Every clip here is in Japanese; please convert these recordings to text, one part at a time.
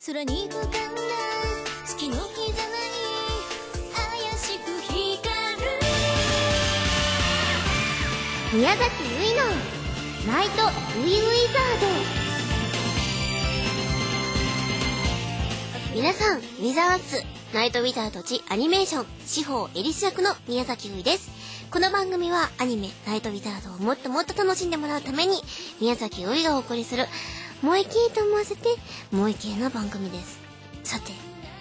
空に浮かんだ月の膝に怪しく光る宮崎ういのナイトウィウィザード。皆さん、ウィザースナイトウィザードジアニメーション司法エリス役の宮崎ういです。この番組はアニメナイトウィザードをもっともっと楽しんでもらうために宮崎ういがお送りする萌え系と思わせて萌え系の番組です。さて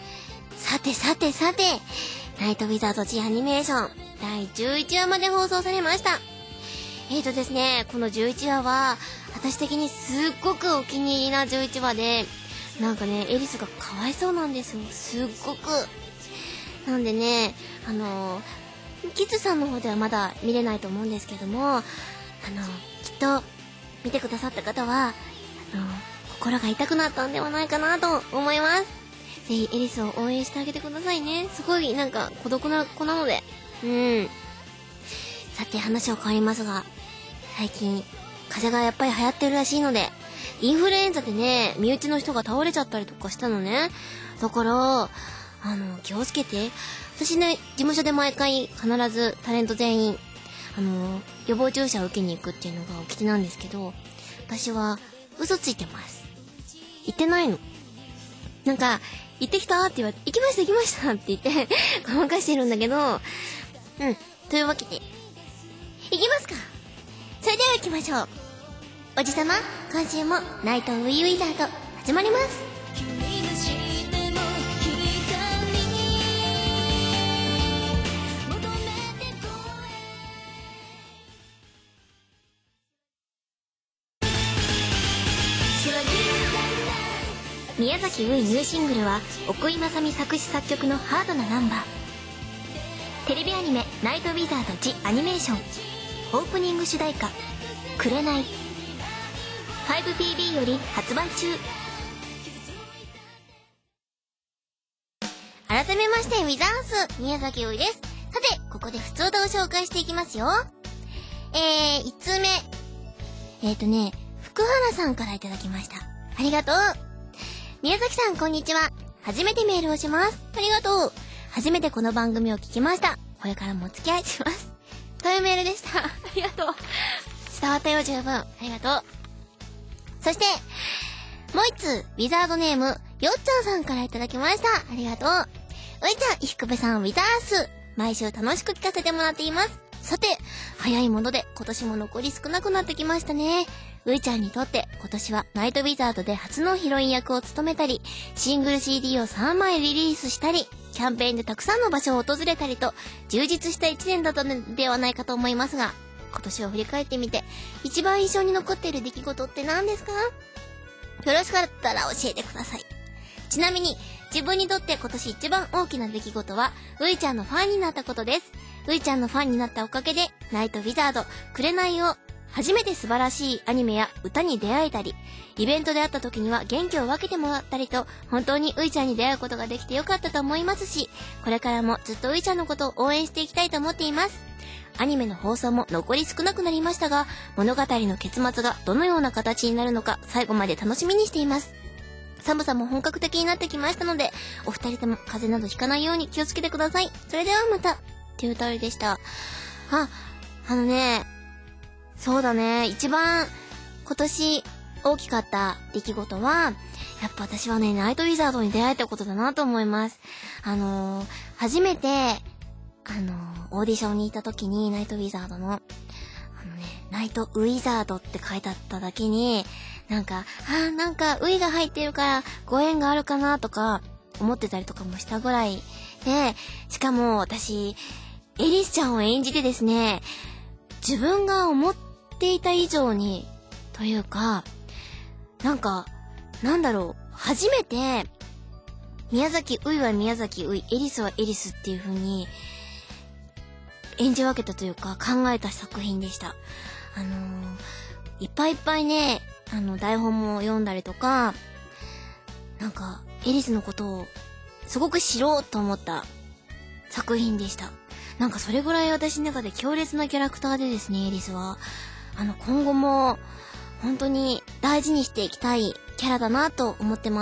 ナイトウィザードジアニメーション第11話まで放送されました。ですね、この11話は私的にすっごくお気に入りな11話で、なんかねエリスがかわいそうなんですよ、すっごく。なんでね、キッズさんの方ではまだ見れないと思うんですけども、きっと見てくださった方は心が痛くなったんではないかなと思います。ぜひエリスを応援してあげてくださいね。すごいなんか孤独な子なので。さて話は変わりますが、最近風邪がやっぱり流行ってるらしいので、インフルエンザでね身内の人が倒れちゃったりとかしたのね。だから気をつけて。私ね、事務所で毎回必ずタレント全員予防注射を受けに行くっていうのが掟なんですけど、私は嘘ついてます。行ってないの。なんか行ってきたって言われて、行きましたって言ってごまかしてるんだけど、というわけで行きますか。それでは行きましょう。おじさま、今週もナイトウィウィザード始まります。 君がしても求めてこ宮崎ういニューシングルは奥井正美作詞作曲のハードなナンバー。テレビアニメナイトウィザードジアニメーションオープニング主題歌くれない 5PB より発売中。改めましてウィザース宮崎ういです。さてここで普通歌を紹介していきますよ。1通目福原さんからいただきました。ありがとう。宮崎さんこんにちは。初めてメールをします。ありがとう。初めてこの番組を聞きました。これからもお付き合いします。というメールでした。ありがとう。伝わったよ、十分。ありがとう。そしてもう一通、ウィザードネームよっちゃんさんからいただきました。ありがとう。ういちゃん、いふくべさん、ウィザース毎週楽しく聞かせてもらっています。さて早いもので今年も残り少なくなってきましたね。ういちゃんにとって今年はナイトウィザードで初のヒロイン役を務めたり、シングル CD を3枚リリースしたり、キャンペーンでたくさんの場所を訪れたりと充実した1年だったのではないかと思いますが、今年を振り返ってみて一番印象に残っている出来事って何ですか？よろしかったら教えてください。ちなみに自分にとって今年一番大きな出来事はういちゃんのファンになったことです。ういちゃんのファンになったおかげでナイトウィザードくれないを初めて素晴らしいアニメや歌に出会えたり、イベントで会った時には元気を分けてもらったりと、本当にういちゃんに出会うことができてよかったと思いますし、これからもずっとういちゃんのことを応援していきたいと思っています。アニメの放送も残り少なくなりましたが、物語の結末がどのような形になるのか最後まで楽しみにしています。寒さも本格的になってきましたので、お二人とも風邪などひかないように気をつけてください。それではまたっていう通りでした。そうだね、一番今年大きかった出来事はやっぱ私はね、ナイトウィザードに出会えたことだなと思います。初めてオーディションに行った時にナイトウィザードのナイトウィザードって書いてあっただけに、なんかウィが入ってるからご縁があるかなとか思ってたりとかもしたぐらいで、しかも私エリスちゃんを演じてですね、自分が思っていた以上にというか、初めて宮崎ういは宮崎うい、エリスはエリスっていう風に演じ分けたというか考えた作品でした。いっぱいいっぱいね、台本も読んだりとか、エリスのことをすごく知ろうと思った作品でした。それぐらい私の中で強烈なキャラクターでですね、エリスは今後も本当に大事にしていきたいキャラだなと思ってます。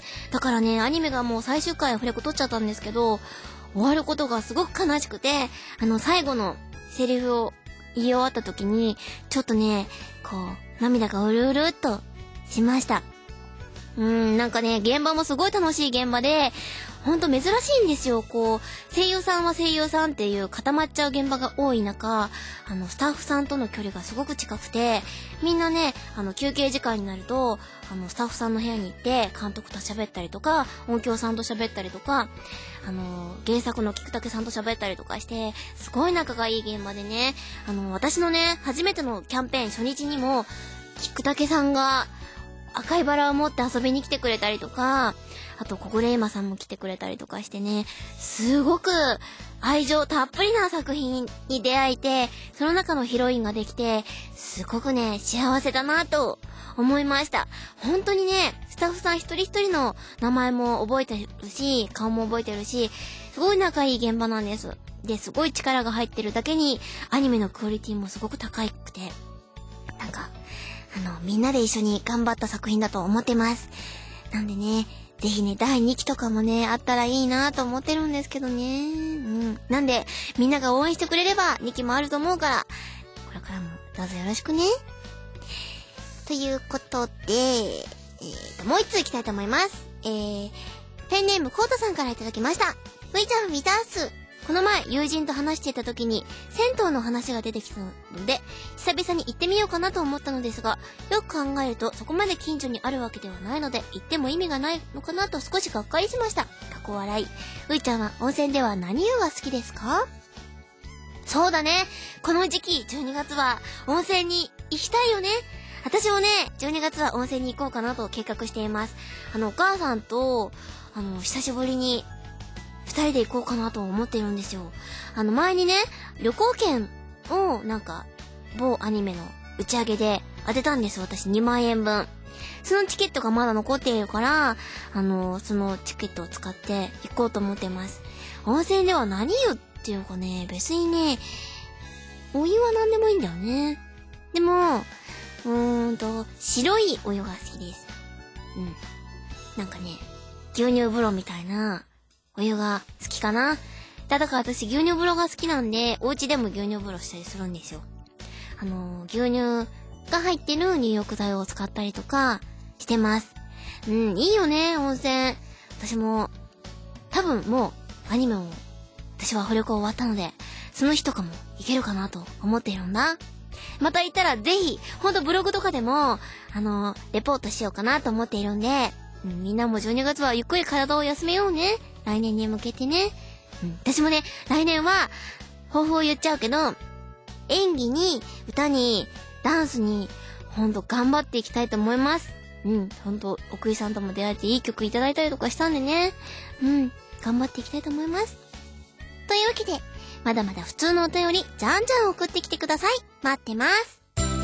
だからね、アニメがもう最終回フレコ取っちゃったんですけど、終わることがすごく悲しくて、最後のセリフを言い終わった時に、ちょっとね、こう、涙がうるうるっとしました。なんかね、現場もすごい楽しい現場で、ほんと珍しいんですよ。こう、声優さんは声優さんっていう固まっちゃう現場が多い中、スタッフさんとの距離がすごく近くて、みんなね、休憩時間になると、スタッフさんの部屋に行って、監督と喋ったりとか、音響さんと喋ったりとか、原作の菊竹さんと喋ったりとかして、すごい仲がいい現場でね、私のね、初めてのキャンペーン初日にも、菊竹さんが赤いバラを持って遊びに来てくれたりとか、あと、小暮エマさんも来てくれたりとかしてね、すごく愛情たっぷりな作品に出会えて、その中のヒロインができて、すごくね、幸せだなと思いました。本当にね、スタッフさん一人一人の名前も覚えてるし、顔も覚えてるし、すごい仲いい現場なんです。で、すごい力が入ってるだけに、アニメのクオリティもすごく高くて、なんか、みんなで一緒に頑張った作品だと思ってます。なんでね、ぜひね、第2期とかもね、あったらいいなと思ってるんですけどね。なんで、みんなが応援してくれれば2期もあると思うから、これからもどうぞよろしくね。ということで、もう一通いきたいと思います。ペンネームコータさんからいただきました。ういちゃん、ミタース。この前、友人と話していた時に、銭湯の話が出てきたので、久々に行ってみようかなと思ったのですが、よく考えるとそこまで近所にあるわけではないので、行っても意味がないのかなと少しがっかりしました。過去笑い。ういちゃんは温泉では何湯が好きですか？そうだね。この時期、12月は温泉に行きたいよね。私もね、12月は温泉に行こうかなと計画しています。お母さんと、久しぶりに、二人で行こうかなと思っているんですよ。前にね、旅行券を某アニメの打ち上げで当てたんです、私2万円分。そのチケットがまだ残っているから、そのチケットを使って行こうと思ってます。温泉では何湯っていうかね、別にね、お湯は何でもいいんだよね。でも、白いお湯が好きです。なんかね、牛乳風呂みたいな、お湯が好きかな。だから私牛乳風呂が好きなんで、お家でも牛乳風呂したりするんですよ。牛乳が入ってる入浴剤を使ったりとかしてます。いいよね、温泉。私も、多分もう、アニメも、私はアフレコ終わったので、その日とかもいけるかなと思っているんだ。また行ったらぜひ、ほんとブログとかでも、レポートしようかなと思っているんで、みんなも12月はゆっくり体を休めようね。来年に向けてね。私もね、来年は、抱負を言っちゃうけど、演技に、歌に、ダンスに、ほんと頑張っていきたいと思います。ほんと、奥井さんとも出会えていい曲いただいたりとかしたんでね。頑張っていきたいと思います。というわけで、まだまだ普通のお便り、じゃんじゃん送ってきてください。待ってます。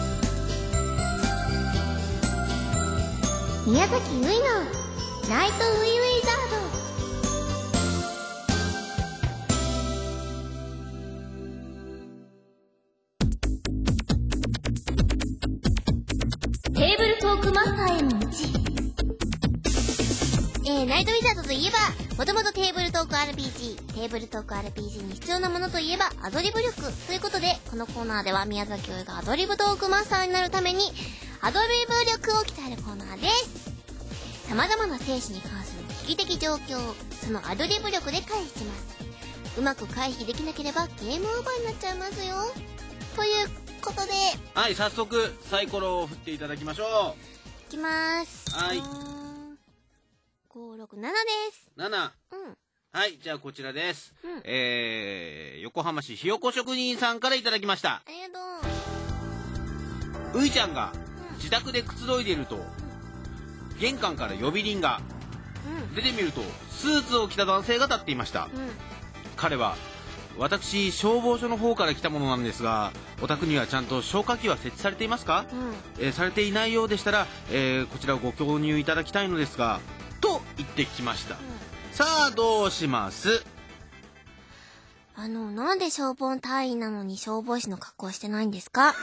宮崎ゆいの、ナイトウィウィザード。テーブルトークマスターへの道。ナイトウィザードといえば、もともとテーブルトーク RPG、テーブルトーク RPG に必要なものといえばアドリブ力ということで、このコーナーでは宮崎おいがアドリブトークマスターになるために、アドリブ力を鍛えるコーナーです。様々な生死に関する危機的状況を、そのアドリブ力で回避します。うまく回避できなければゲームオーバーになっちゃいますよ。ということで、 はい、早速サイコロを振っていただきましょいきまーす。 はい。 5、6、7です。 7。はい、じゃあこちらです。横浜市ひよこ職人さんからいただきました。 ありがとういちゃんが自宅でくつろいでいると、玄関から呼び鈴が、出てみるとスーツを着た男性が立っていました。彼は、私消防署の方から来たものなんですが、お宅にはちゃんと消火器は設置されていますか？されていないようでしたら、こちらをご購入いただきたいのですが、と言ってきました。さあどうします？ なんで消防隊員なのに消防士の格好してないんですか？やった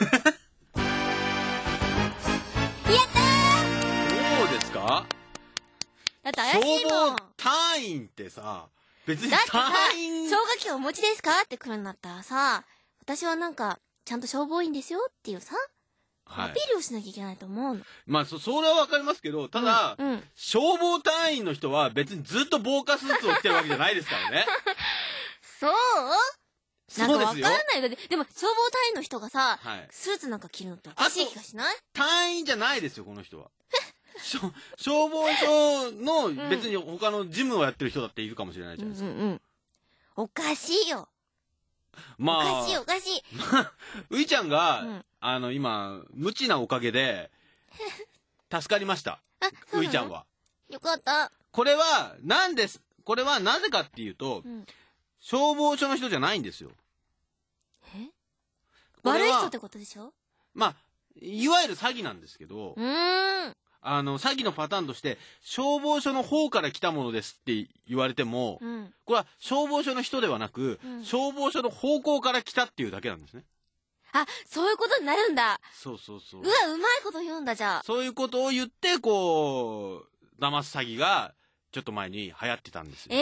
ー！ どうですか？ だって怪しいもん。 消防隊員ってさ、別にだってさ、 隊員。 消火器お持ちですかって来るんだったらさ、私はなんか、ちゃんと消防員ですよっていうさ、 はいアピールをしなきゃいけないと思うの。 まあ、それはわかりますけど、ただ、 うん。 消防隊員の人は別にずっと防火スーツを着てるわけじゃないですからね。 そうなんかわかんそうですよ。 ないよ。でも、消防隊員の人がさ、 はい。 スーツなんか着るのっておかしい気がしない？ 隊員じゃないですよ、この人は。消防署の別に他の事務をやってる人だっているかもしれないじゃないですか。 おかしいよ。 まあ、 おかしいおかしい。 ういちゃんが、 うん今、無知なおかげで、助かりました。 あ、そうなのういちゃんは。 よかった。 これはなぜかっていうと、 うん。 消防署の人じゃないんですよ。 え？ これは悪い人ってことでしょ？ まあ、いわゆる詐欺なんですけど、詐欺のパターンとして、消防署の方から来たものですって言われても、これは消防署の人ではなく、消防署の方向から来たっていうだけなんですね。 あ、そういうことになるんだ。 そうそうそう。 うわ、うまいこと言うんだ、じゃあ。 そういうことを言って、こう、騙す詐欺が、ちょっと前に流行ってたんですよ。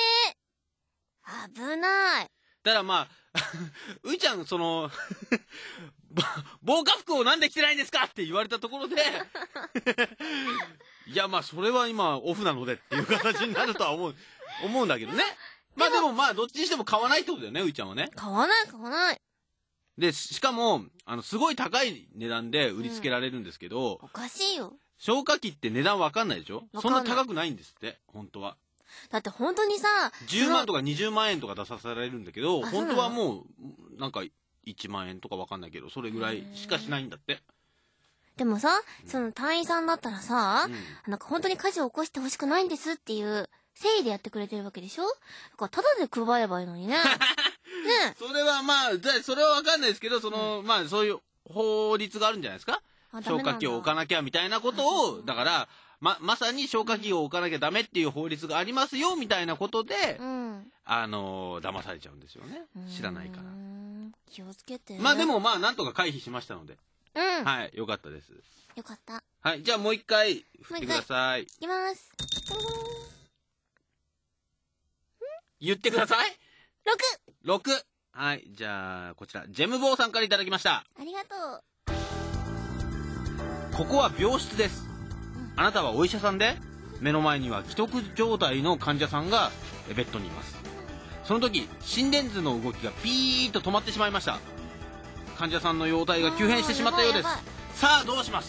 危ない。 だからまあ、ういちゃん、防火服をなんで着てないんですかって言われたところで、いやまあ、それは今、オフなのでっていう形になるとは思うんだけどね。まあでもまあ、どっちにしても買わないってことだよね、ういちゃんはね。 買わない。 で、しかも、すごい高い値段で売りつけられるんですけど、 おかしいよ。 消火器って値段わかんないでしょ？そんな高くないんですって、本当は。 だって本当にさ、 10万とか20万円とか出させられるんだけど、 あ本当はもう、なんか1万円とかわかんないけど、それぐらいしかしないんだって。 でもさ、その隊員さんだったらさ、 うんなんか本当に火事を起こしてほしくないんですっていう誠意でやってくれてるわけでしょ？だからタダで配ればいいのにね。ねそれはまあ、それはわかんないですけど、まあそういう法律があるんじゃないですか？消火器を置かなきゃみたいなことを、だから、まさに消火器を置かなきゃダメっていう法律がありますよみたいなことで、騙されちゃうんですよね。知らないから。 気をつけて。 まあでもまあなんとか回避しましたので。はい、よかったです。 よかった。 はい、じゃあもう一回振ってください。 いきます。 言ってください。 6! 6。はい、じゃあこちら、ジェムボーさんからいただきました。 ありがとう。 ここは病室です。あなたはお医者さんで、目の前には既得状態の患者さんがベッドにいます。その時、心電図の動きがピーッと止まってしまいました。患者さんの容体が急変してしまったようです。さあどうします？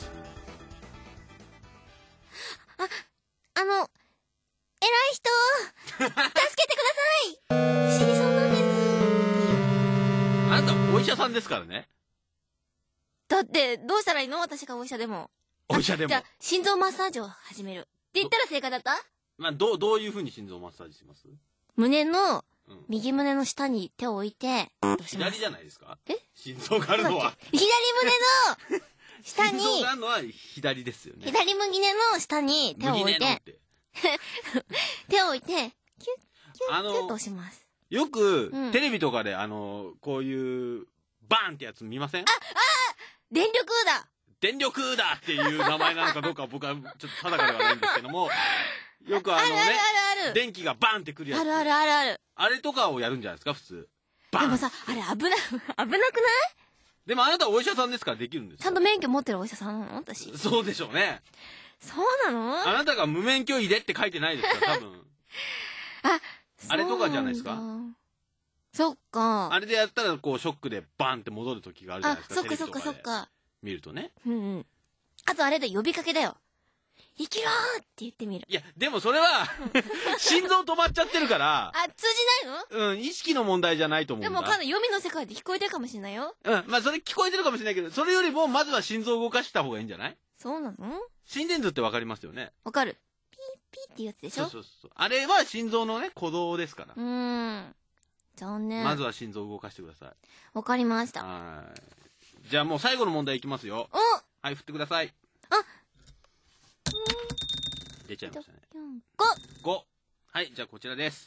偉い人助けてください。死にそうなんです。 あなたお医者さんですからね。 だってどうしたらいいの？私がお医者でも。 お医者でも。 じゃあ心臓マッサージを始めるって言ったら正解だった？ まあ、どういう風に心臓マッサージします？ 胸の、右胸の下に手を置いて、 左じゃないですか？ え？ 心臓があるのは。 左胸の下に、 心臓があるのは左ですよね。 左胸の下に手を置いて、手を置いて、キュッ、キュッ、キュッと押します。 よく、テレビとかで、こういう、バーンってやつ見ません？ 電力だ！ 電力だっていう名前なのかどうか僕はちょっと定かではないんですけども、よく電気がバンってくるやつ。 ある。 あれとかをやるんじゃないですか、普通。バン。 でもさ、あれ危なくない？ でもあなたはお医者さんですからできるんですよ。 ちゃんと免許持ってるお医者さんなの？私。 そうでしょうね。 そうなの？ あなたが無免許入れって書いてないですから、多分。あれとかじゃないですか？ そっか。 あれでやったらこうショックでバンって戻る時があるじゃないですか。 そっか。 見るとね。 あとあれで呼びかけだよ。生きろーって言ってみる。 いや、でもそれは、心臓止まっちゃってるから。 通じないの？ 意識の問題じゃないと思うんだ。 でも読みの世界で聞こえてるかもしれないよ。 まあそれ聞こえてるかもしれないけど、それよりもまずは心臓を動かした方がいいんじゃない？ そうなの？ 心電図ってわかりますよね？ わかる。ピーピーっていうやつでしょ？ そう。あれは心臓のね、鼓動ですから。 残念。 まずは心臓を動かしてください。 わかりました。 じゃあもう最後の問題いきますよ。はい、振ってください。出ちゃいましたね。5。はい、じゃあこちらです。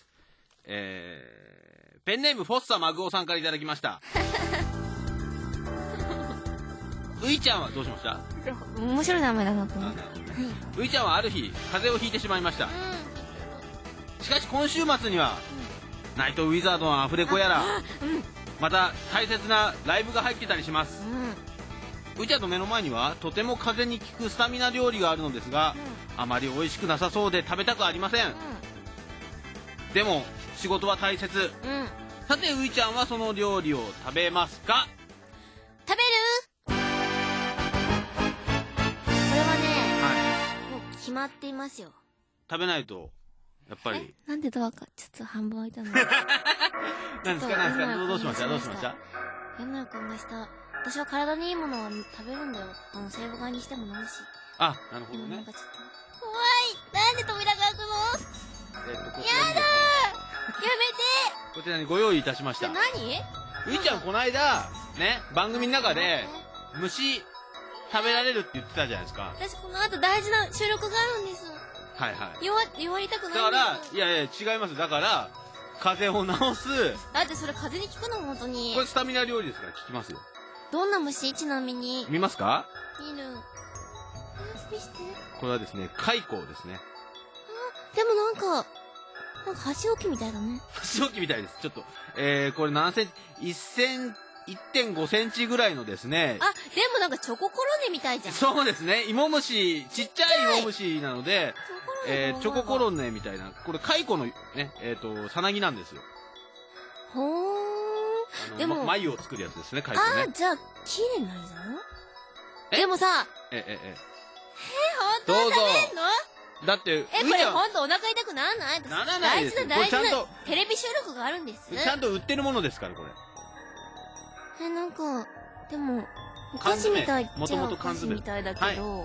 ペンネームフォッサマグオさんからいただきました。 ういちゃんはどうしました？ 面白い名前だなと思って。 ういちゃんはある日風邪をひいてしまいました。しかし今週末には、ナイトウィザードのアフレコやら、また大切なライブが入ってたりします。ういちゃんの目の前にはとても風邪に効くスタミナ料理があるのですが、あまり美味しくなさそうで食べたくありません。でも仕事は大切。さてういちゃんはその料理を食べますか？ 食べる？これはね、もう決まっていますよ。 食べないとやっぱり。 なんでドアかちょっと半分開いたの？ なんですかどうしました嫌な予感がした。私は体にいいものは食べるんだよ。セーブ買いにしても飲むし。 あ、なるほどね。 なんかちょっと怖い。なんで扉が開くの？やだー。やめて。 こちらにご用意いたしました。 何？ ういちゃんこの間ね、番組の中で虫食べられるって言ってたじゃないですか。 私この後大事な収録があるんです。 はいはい。 弱りたくないんです。 だからいや違います。だから風邪を治す。 だってそれ風邪に効くの本当に。 これスタミナ料理ですから効きますよ。 どんな虫？ちなみに見ますか？ 見る。見して。 これはですね、蚕ですね。 でもなんか箸置きみたいだね。 箸置きみたいです。ちょっとこれ何センチ1.5 センチぐらいのですね。 あ、でもなんかチョココロネみたいじゃん。 そうですね。芋虫、ちっちゃい芋虫なので、チョココロネみたいな。これ蚕のね、さなぎなんですよ。 ほー。でも繭を作るやつですね、蚕ね。 じゃあ綺麗になるじゃん。でもさ、 本当に食べんの？ だってこれほんとお腹痛くならない？ ならないですよ。 大事なちゃんとテレビ収録があるんです。 ちゃんと売ってるものですからこれ。 なんかでもお菓子みたいっちゃお菓子みたいだけど。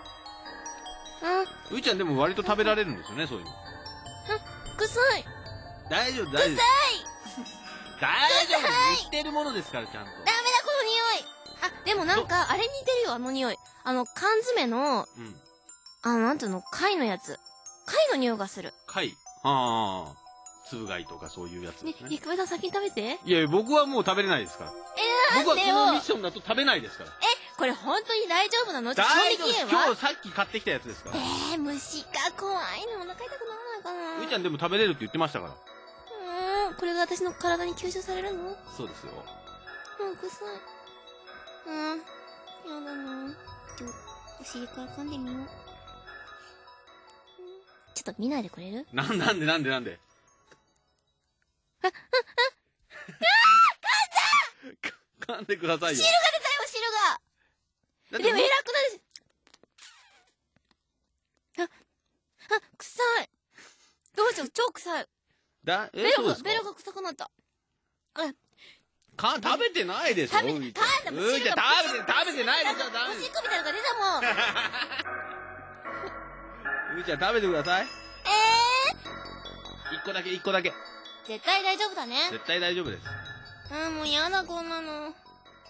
ういちゃんでも割と食べられるんですよね、そういうの。 臭い。 大丈夫。 臭い。 大丈夫。売ってるものですからちゃんと。 ダメだこの匂い。でもなんかあれ似てるよ、あの匂い。缶詰のなんていうの、貝のやつ。貝の匂いがする。 貝？つぶ貝とかそういうやつですね。 ひくめさん先に食べて。 いや僕はもう食べれないですから。僕はこのミッションだと食べないですから。 これ本当に大丈夫なの？ 大丈夫です。今日さっき買ってきたやつですから。 虫か怖いね。お腹痛くならないかな。 ういちゃんでも食べれるって言ってましたから。 これが私の体に吸収されるの？ そうですよ。 臭い。やだな。お尻から噛んでみよう。ちょっと見ないでくれる？ なんで噛んでくださいよ。 汁が出たよ、汁が。でも偉くなる。臭い。どうしよう、超臭い。ベロが臭くなった。 食べてないでしょ。食べてないでしょ。 おしっこみたいなのが出たもん。 ういちゃん食べてください。一個だけ。 絶対大丈夫だね。 絶対大丈夫です。 もうやだこんなの。ゴ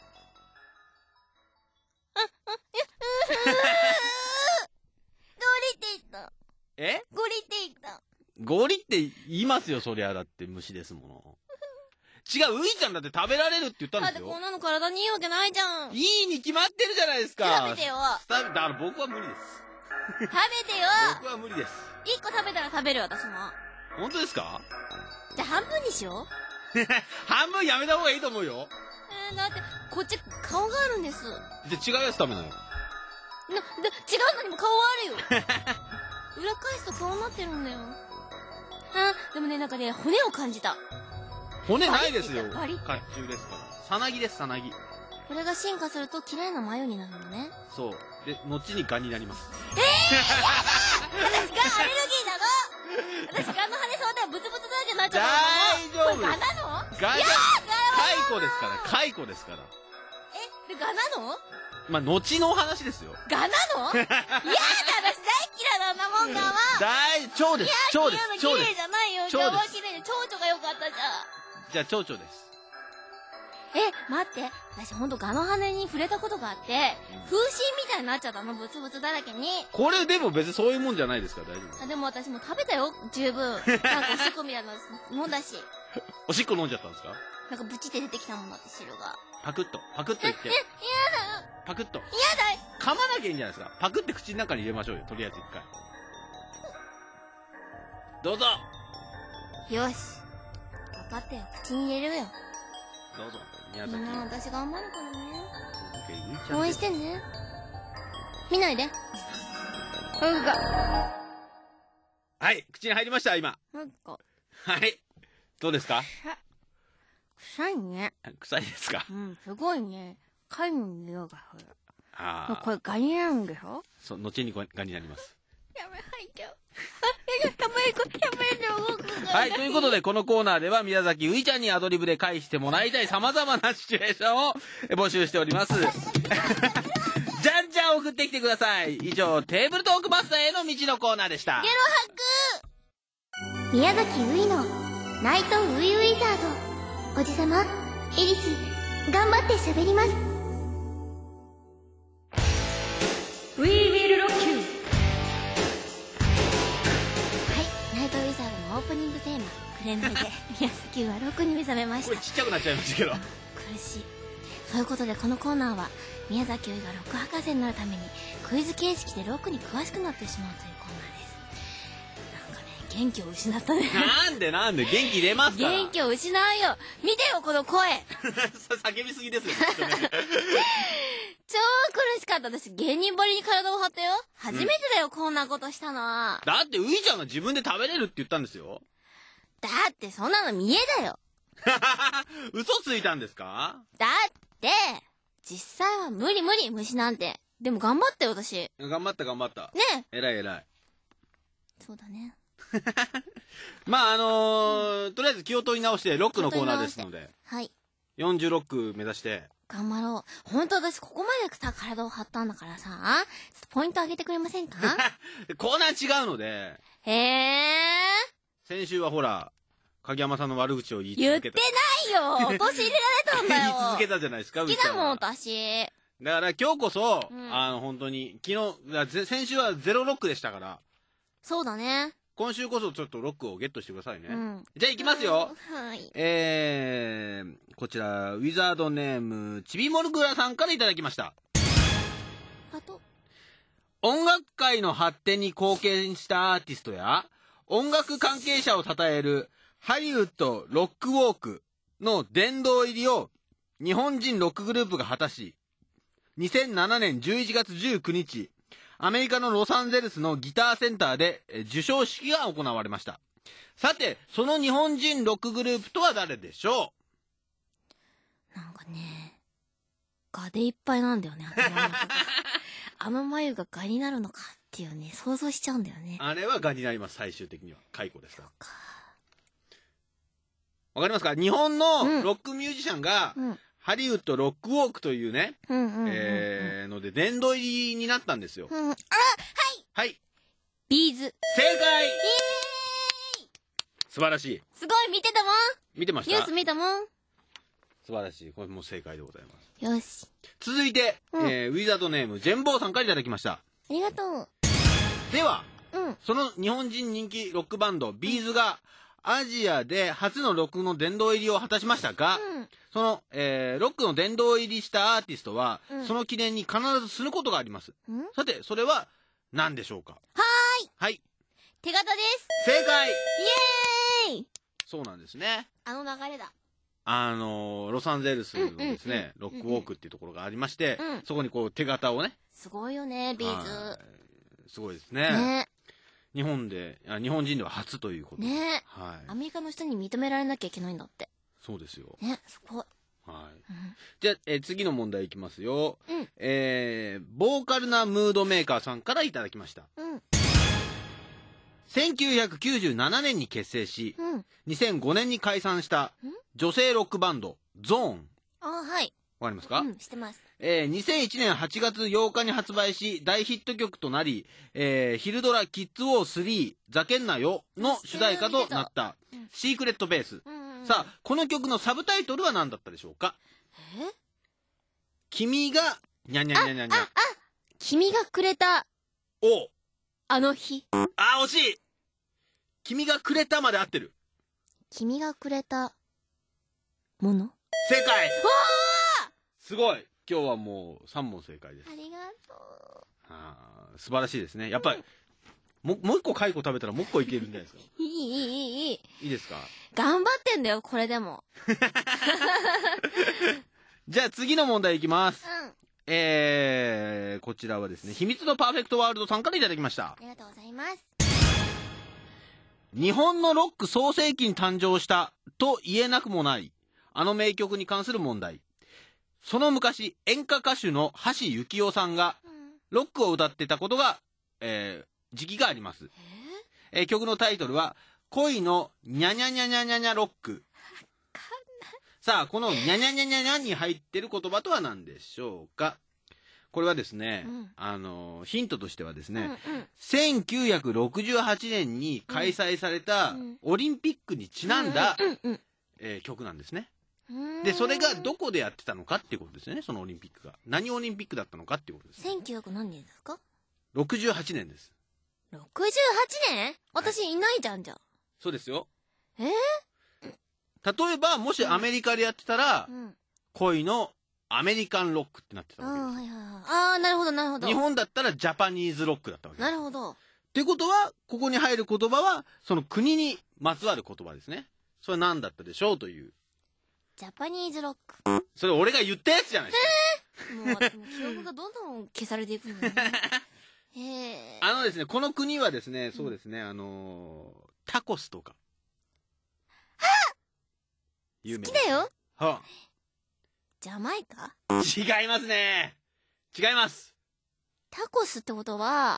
リって言った。ゴリって言った。 ゴリって言いますよ、そりゃ。だって虫ですもの。違う、ういちゃんだって食べられるって言ったんですよ。 だってこんなの体にいいわけないじゃん。 いいに決まってるじゃないですか。 食べてよ。 だから僕は無理です。 食べてよ。 僕は無理です。 1個食べたら食べる、私も。 本当ですか？ じゃあ半分にしよう。 半分やめた方がいいと思うよ。 だってこっち顔があるんです。 じゃあ違うやつ食べなよ。 違うのにも顔あるよ。裏返すと顔になってるんだよ。でもね、なんかね、骨を感じた。 骨ないですよ。甲バリ冑ですから。さなぎです、さなぎ。 これが進化すると綺麗な眉になるのね。 そう。で、後にガになります。 私ガアレルギーだの。私ガの羽触ったらブツブツだらけになっちゃうの。 大丈夫。 これガなの？ ガじゃ蚕ですから、蚕ですから。 で、ガなの？ まあ、後の話ですよ。 ガなの？いやだ、私大嫌いだなもんガは。 蝶です。蝶です。 綺麗じゃないよ。ガは綺麗で蝶々が良かったじゃん。 じゃあ、蝶々です。 待って。私ほんとガの羽に触れたことがあって、風疹みたいになっちゃったの、ブツブツだらけに。 これでも別にそういうもんじゃないですから大丈夫。 でも私も食べたよ、十分。なんかおしっこみたいなの飲んだし。 おしっこ飲んじゃったんですか？ なんかブチって出てきたもんだって、汁が。 パクッといって。 やだ。 パクッと。 や噛まなきゃいいんじゃないですか。パクって口の中に入れましょうよ、とりあえず一回。どうぞ。 だよし。分かったよ。口に入れるよ。 どうぞ。宮み崎。 んな私頑張るからね。 ゆいちゃん応援ですしてね。見ないで。うんか。 はい、口に入りました、今。 なんか、 はい。どうですか？ 臭いね。 臭いですか？ うん、すごいね。貝の匂いがする。 ああ。 これガニなんでしょ？ そう、後にガになります。 やめ、吐いちゃう。やめよ、動くが。 はい、ということで、このコーナーでは、宮崎ういちゃんにアドリブで返してもらいたい様々なシチュエーションを募集しております。じゃんじゃん送ってきてください。以上、テーブルトークマスターへの道のコーナーでした。 ゲロ吐く。宮崎ういのナイトウイウィザード。おじさま、エリス、頑張って喋ります。 We will rock you はい、ナイトウィザードのオープニングテーマ、くれないで宮崎はロックに目覚めました。 これちっちゃくなっちゃいましたけど。 苦しい。そういうことでこのコーナーは宮崎ういがロック博士になるためにクイズ形式でロックに詳しくなってしまうというコーナーです。なんかね、元気を失ったね。 なんで元気入れますから。 元気を失うよ。見てよこの声。 叫びすぎですよ、 超苦しかった。私芸人ばりに体を張ったよ。初めてだよ、こんなことしたのは。 だってういちゃんが自分で食べれるって言ったんですよ。 だってそんなの見栄だよ。 嘘ついたんですか？ だって実際は無理虫なんて。でも頑張ったよ私。 頑張った。 ねえ。 偉い。 そうだね。 まあとりあえず気を取り直してロックのコーナーですので、 はい。 40ロック目指して頑張ろう。ほんと私ここまでさ体を張ったんだからさ、ちょっとポイントあげてくれませんか？ コーナー違うので、 へえ。 先週はほら影山さんの悪口を言い言って続けた。 ないよ。落とし入れられたんだよ。 言い続けたじゃないですか。 好きだもんういちゃ私。 だから今日こそ、 うん本当に昨日先週はゼロロックでしたから、 そうだね。 今週こそちょっとロックをゲットしてくださいね。 うん。 じゃあ行きますよ。 はい。 こちらウィザードネームちびもるぐらさんからいただきました。 あと。 音楽界の発展に貢献したアーティストや音楽関係者を称えるハリウッドロックウォークの殿堂入りを日本人ロックグループが果たし、2007年11月19日、アメリカのロサンゼルスのギターセンターで授賞式が行われました。さて、その日本人ロックグループとは誰でしょなんかね、ガでいっぱいなんだよね、頭の中が。あの眉がガになるのかっていうね、想像しちゃうんだよね。 う？あれはガになります、最終的には。解雇ですから。 か。 わかりますか？日本のうんロックミュージシャンが、 うん。 ハリウッドロックウォークというね、 うん。 ので殿堂入りになったんですよ。 うん。 はい、 ビーズ。 正解。 イエーイ。 素晴らしい。 すごい見てたもん。 見てました？ ニュース見たもん。 素晴らしい。これもう正解でございます。 よし。 続いて、 うんウィザードネームジェンボーさんからいただきました。 ありがとう。 では、 うん。 その日本人人気ロックバンドビーズがアジアで初のロックの殿堂入りを果たしましたが、その、ロックの殿堂入りしたアーティストは、 うんその記念に必ずすることがあります。 うん。 さて、それは何でしょうか？はい。 手形です。 正解。 イエーイ。 そうなんですね。 あの流れだ。 ロサンゼルスのですね、 うんうんうんロックウォークっていうところがありまして、 うんそこにこう手形をね、 すごいよね、ビーはいズ。 すごいですね。 ね日本人では初ということで。 ねはい。 アメリカの人に認められなきゃいけないんだって。 そうですよ。 ね、すごい。 はい。 うん。 じゃあ、次の問題いきますよ。 うんボーカルなムードメーカーさんからいただきました。 うん。 1997年に結成し、 うん。 2005年に解散した女性ロックバンド、ゾーン。 あ、はい。 わかりますか？ うん、してます。 2001年8月8日に発売し、大ヒット曲となり、ヒルドラキッズウォー3、ざけんなよの主題歌となったうん、 シークレットベース。 うん。 さあ、この曲のサブタイトルは何だったでしょうか？君が、にゃにゃにゃにゃにゃ。 君がくれた、 おあの日。 惜しい。君がくれたまで合ってる。 君がくれた、もの。 正解。すごい。 今日はもう3問正解です。 ありがと素晴らしいですね。やっぱり、もう一個蚕食べたらもう一個いけるんじゃないですか。 う。いい。 いいですか？ 頑張ってんだよ、これでも。 じゃあ次の問題いきます。 うん。 こちらはですね、秘密のパーフェクトワールドさんからいただきました。 ありがとうございます。 日本のロック創世期に誕生したと言えなくもないあの名曲に関する問題。その昔演歌歌手の橋幸夫さんがロックを歌ってたことが、時期があります。曲のタイトルは恋のニャニャニャニャニャニャロック。さあこのニャニャニャニャニャに入ってる言葉とは何でしょうか。これはですね、ヒントとしてはですね、1968年に開催されたオリンピックにちなんだ曲なんですね。で、それがどこでやってたのかっていうことですよね、そのオリンピックが。何オリンピックだったのかっていうことです、ね。 1900何年ですか？ 68年です。 68年？私いないじゃん、じゃあ。 そうですよ。 例えば、もしアメリカでやってたら、恋のアメリカンロックってなってたわけです。 なるほど、なるほど。 日本だったらジャパニーズロックだったわけです。 なるほど。 ってことは、ここに入る言葉は、その国にまつわる言葉ですね。それは何だったでしょうという。 ジャパニーズロック。 それ俺が言ったやつじゃないですか。 もう、記憶がどんどん消されていくんだよね。 ですね、この国はですね、そうですね、タコスとか。有名好きだよ。 はあ、 ジャマイカ？ 違いますね。違います。 タコスってことは、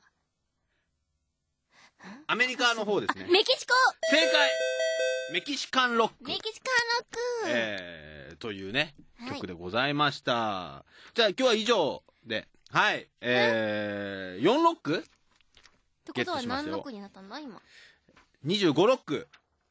アメリカの方ですね。 メキシコ！ 正解！メキシカンロック。 メキシカンロック、 というね、 はい曲でございました。じゃあ今日は以上で、はい、4ロックってことは何ロックになったんだ今。 25ロック。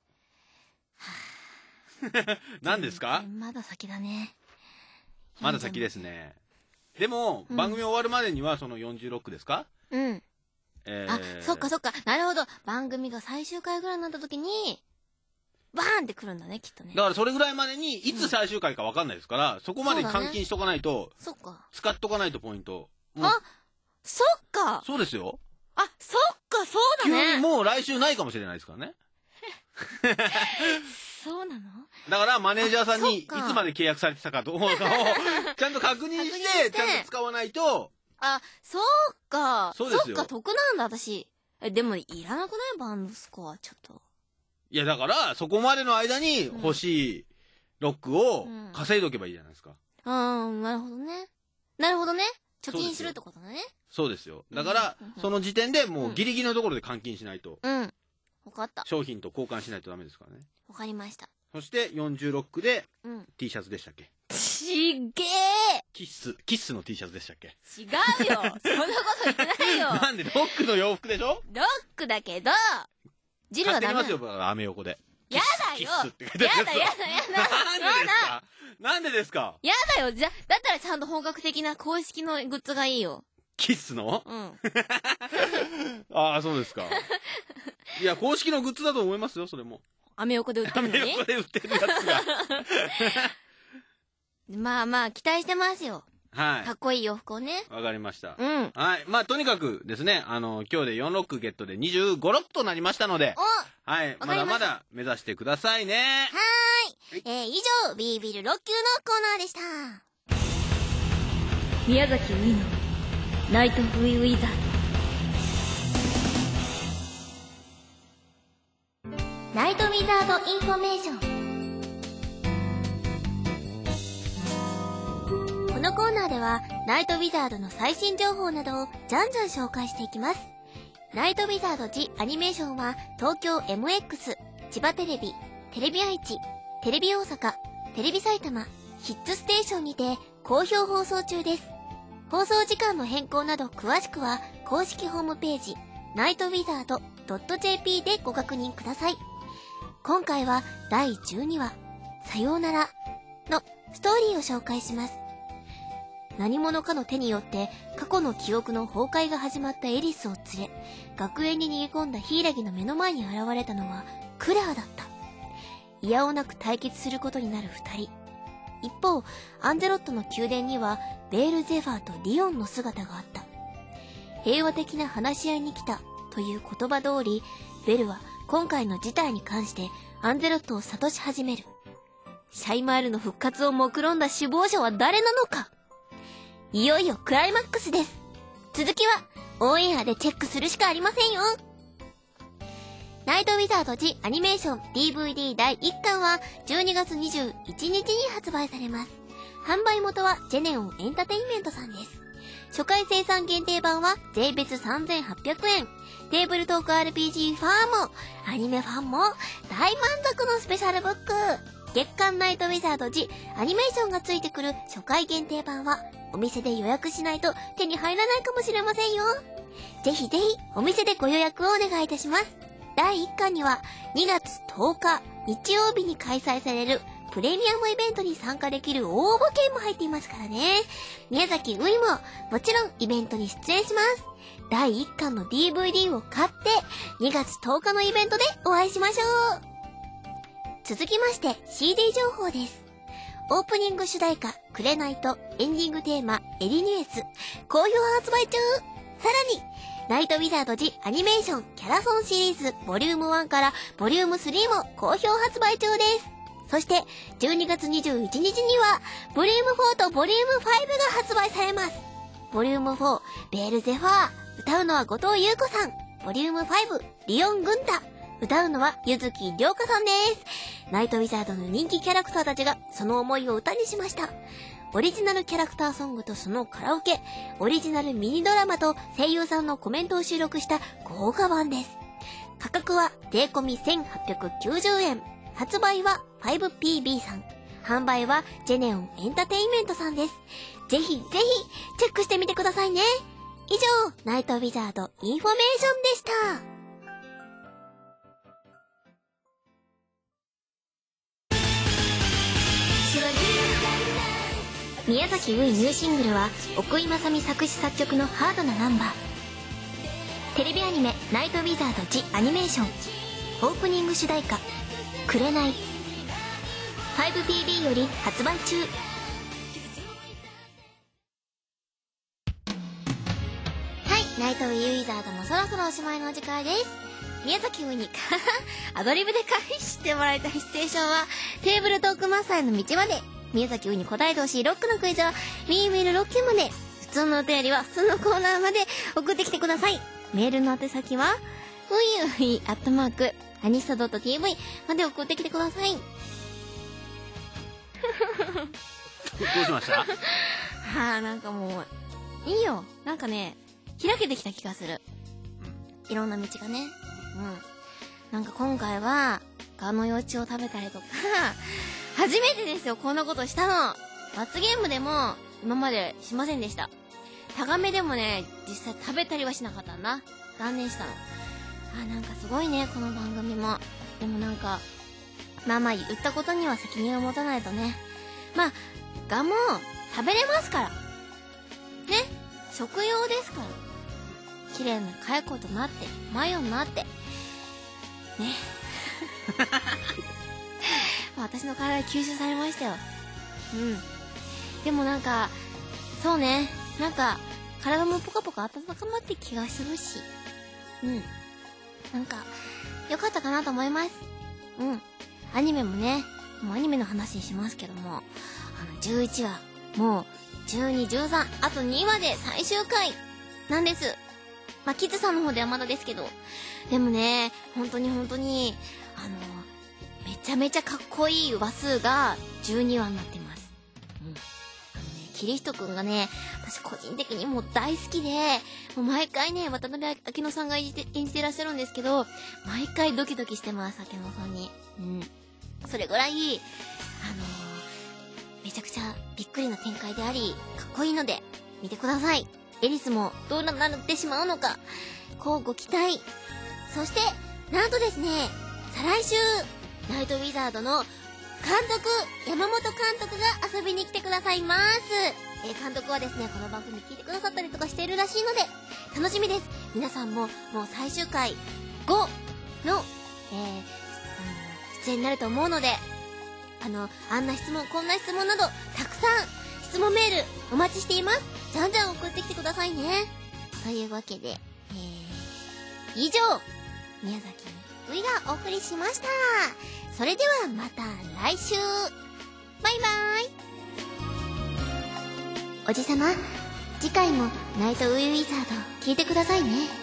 何ですか？ まだ先だね。 まだ先ですね。でも、番組終わるまでにはその40ロックですか？ うん。そっかそっか。なるほど。番組が最終回ぐらいになった時に、バーンってくるんだね、きっとね。 だからそれぐらいまでに、いつ最終回か分かんないですから、そこまで換金しとかないと、 そっか。 使っとかないとポイント。 そっか。 そうですよ。 そっか、そうだね。 急にもう来週ないかもしれないですからね。 そうなの？ だからマネージャーさんにいつまで契約されてたかどうかをちゃんと確認してちゃんと使わないと。 そうか。 そうですよ。 そっか、得なんだ、私。でもいらなくない？バンドスコア、ちょっと。 いや、だからそこまでの間に欲しいロックを稼いどけばいいじゃないですか。 なるほどね。なるほどね。貯金するってことだね。 そうですよ。だから、その時点でもうギリギリのところで換金しないと。 わかった。 商品と交換しないとダメですからね。 わかりました。 そして40ロックで T シャツでしたっけ？ ちげえ！ キッスの T シャツでしたっけ？ 違うよ。そんなこと言ってないよ。 なんでロックの洋服でしょ？ ロックだけど、ジルはダメ。 買ってみますよ、アメ横で。 やだよ。 キッスって書いてあるやつ。 やだ。 なんでですか？ やだよ。だったらちゃんと本格的な公式のグッズがいいよ。 キッスの？そうですか。いや、公式のグッズだと思いますよ、それも。 アメ横で売ってるのに？ アメ横で売ってるやつが。 まあ、期待してますよ。 はい。 かっこいい洋服をね。 わかりました。 はい。 まあ、とにかくですね、今日で4ロックゲットで25ロックとなりましたので、はい。まだまだ目指してくださいね。 以上、ビービルロッキューのコーナーでした。 宮崎ウィのナイトフイウィザード。ナイトウィザードインフォメーション。このコーナーではナイトウィザードの最新情報などをじゃんじゃん紹介していきます。ナイトウィザードジアニメーションは東京 MX、千葉テレビ、テレビ愛知、テレビ大阪、テレビ埼玉、ヒッツステーションにて好評放送中です。放送時間の変更など詳しくは公式ホームページ nightwizard.jp でご確認ください。今回は第12話さようならのストーリーを紹介します。何者かの手によって過去の記憶の崩壊が始まったエリスを連れ、学園に逃げ込んだヒイラギの目の前に現れたのはクラーだった。いやおなく対決することになる二人。 一方、アンゼロットの宮殿にはベールゼファーとリオンの姿があった。平和的な話し合いに来たという言葉通り、ベルは今回の事態に関してアンゼロットを諭し始める。シャイマールの復活を目論んだ首謀者は誰なのか。いよいよクライマックスです。続きはオンエアでチェックするしかありませんよ。ナイトウィザード・ジ・アニメーション DVD 第1巻は12月21日に発売されます。販売元はジェネオンエンタテインメントさんです。初回生産限定版は税別3800円。テーブルトーク RPG ファンもアニメファンも大満足のスペシャルブック。月刊ナイトウィザード・ジ・アニメーションがついてくる初回限定版はお店で予約しないと手に入らないかもしれませんよ。ぜひぜひお店でご予約をお願いいたします。第1巻には2月10日日曜日に開催されるプレミアムイベントに参加できる応募券も入っていますからね。宮崎ういももちろんイベントに出演します。第1巻の DVD を買って2月10日のイベントでお会いしましょう。続きまして CD 情報です。オープニング主題歌くれないとエンディングテーマエリニュエス好評発売中。さらにナイトウィザード・ジ・アニメーションキャラソンシリーズボリューム1からボリューム3も好評発売中です。そして12月21日にはボリューム4とボリューム5が発売されます。ボリューム4ベールゼファー、歌うのは後藤優子さん。ボリューム5リオン軍太、歌うのは柚木涼香さんです。ナイトウィザードの人気キャラクターたちがその思いを歌にしました。オリジナルキャラクターソングとそのカラオケ、オリジナルミニドラマと声優さんのコメントを収録した豪華版です。価格は税込み1890円。発売は 5PB さん。販売はジェネオンエンタテインメントさんです。ぜひぜひチェックしてみてくださいね。以上、ナイトウィザードインフォメーションでした。宮崎ういニューシングルは奥井正美作詞作曲のハードなナンバー。テレビアニメナイトウィザード・ジ・アニメーションオープニング主題歌くれない 5PB より発売中。はい、ナイトウィザードもそろそろおしまいのお時間です。宮崎ういにアドリブで返してもらいたいシチュエーションはテーブルトークマッサーへの道まで。宮崎ういに答えてほしいロックのクイズはミーメールロッキーまで。普通のお便りは普通のコーナーまで送ってきてください。メールの宛先はういアニスタ .tv まで送ってきてください。 どうしましたなんかもういいよ。なんかね開けてきた気がする。いろんな道がね。なんか今回はガの幼虫を食べたりとか初めてですよ、こんなことしたの。罰ゲームでも今までしませんでした。タガメでもね、実際食べたりはしなかったんだ。断念したの。なんかすごいね、この番組も。でもなんか、言ったことには責任を持たないとね。ガも食べれますから。ね。食用ですから。綺麗な蚕となって、マヨになって。ね。私の体で吸収されましたよ。でもなんか、そうね。なんか、体もポカポカ温かまって気がするし。なんか、よかったかなと思います。アニメもね、もうアニメの話しますけども、11話、もう、12、13、あと2話で最終回なんです。キッズさんの方ではまだですけど。でもね、本当に、めちゃめちゃかっこいい話数が12話になってます。キリヒトくんがね、私個人的にもう大好きで、もう毎回ね、渡辺明乃さんが演じてらっしゃるんですけど、毎回ドキドキしてます、明乃さんに。それぐらい、めちゃくちゃびっくりな展開であり、かっこいいので、見てください。エリスもどうなってしまうのか、こうご期待。そして、なんとですね、再来週、ナイトウィザードの監督、山本監督が遊びに来てくださいます。監督はですね、この番組聞いてくださったりとかしているらしいので、楽しみです。皆さんも、もう最終回5の、出演になると思うので、 あんな質問、こんな質問など、たくさん質問メールお待ちしています。じゃんじゃん送ってきてくださいね。というわけで、以上、宮崎ういがお送りしました。それではまた来週。バイバーイ。おじさま、次回もナイトウィザード聞いてくださいね。